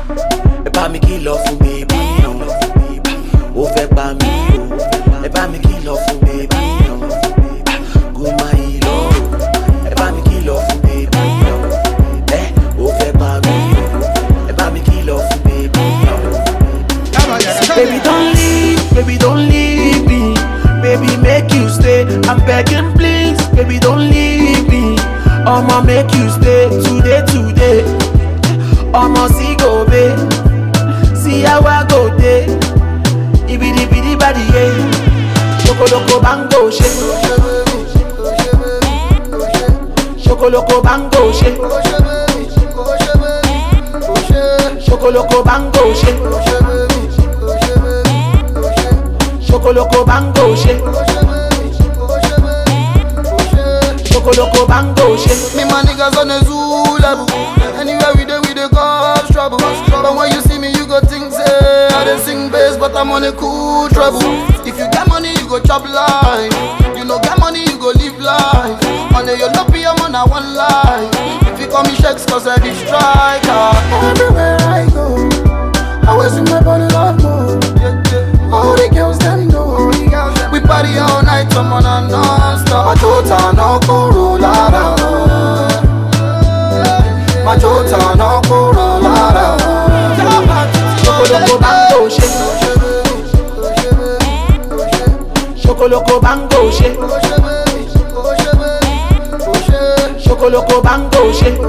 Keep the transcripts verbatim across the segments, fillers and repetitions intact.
ẹ bá mi kìlọ̀ fún bèbí o, ó fẹ́ pa mí o, ẹ bá mi kìlọ̀ fún bèbí o, go my love, ẹ bá mi kìlọ̀ fún bèbí o, ẹ ó fẹ́ pa mí o, ẹ bá mi kìlọ̀ fún bèbí o. Baby don't leave, baby don't leave me, baby make you stay, I'm begging please, baby don't leave me, I'ma make you stay today today, I'ma see go babe. See how I go day, ibidi bidi body yeah. Chocoloko bango shake, chocoloko bango shake, chocoloko bango shake, chocoloko bango shake, chocoloko bango shake. Me my niggas on the zoo level. Anywhere we do, we dey cause trouble. But when you see me, you go think say I dey sing bass, but I'm on a cool trouble. If you get money, you go chop life. You know get money, you go live life. Money you love me, I'm on a one life. If you call me Shakes, cause I be striker. Everywhere I go, I always in my body love more. All the girls them know. We party all night, I'm on a non-stop. My total no Corolla. My total no Corolla. Chocoloko bango shake, chocoloko bango shake, chocoloko bango shake,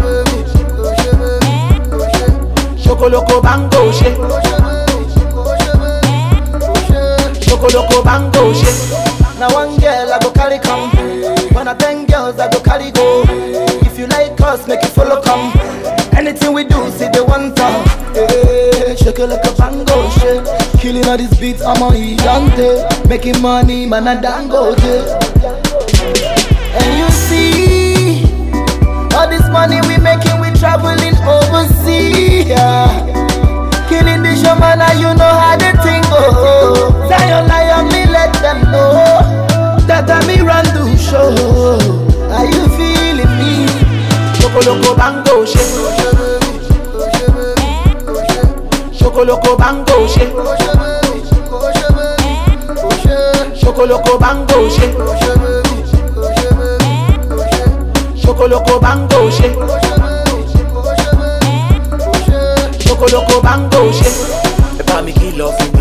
chocoloko bango shake, chocoloko bango shake. Now one girl I go carry come, when I ten girls I go carry go. If you like us, make it follow come. Anything we do, see the one time. Hey, shake it like a bango shake. Killing all these beats, I'm on Idante. Making money, man, I dangote. And you see, all this money we making, we traveling overseas. Yeah. Killing the show, man, now you know how the thing go. Zion, lion, me let them know that I me run the show. Are you feeling me? Chocoloko bango shake, chocoloko bango shake, chocoloko bango shake, chocoloko bango shake, chocoloko bango shake. Ẹ bá mi kìlọ̀ fún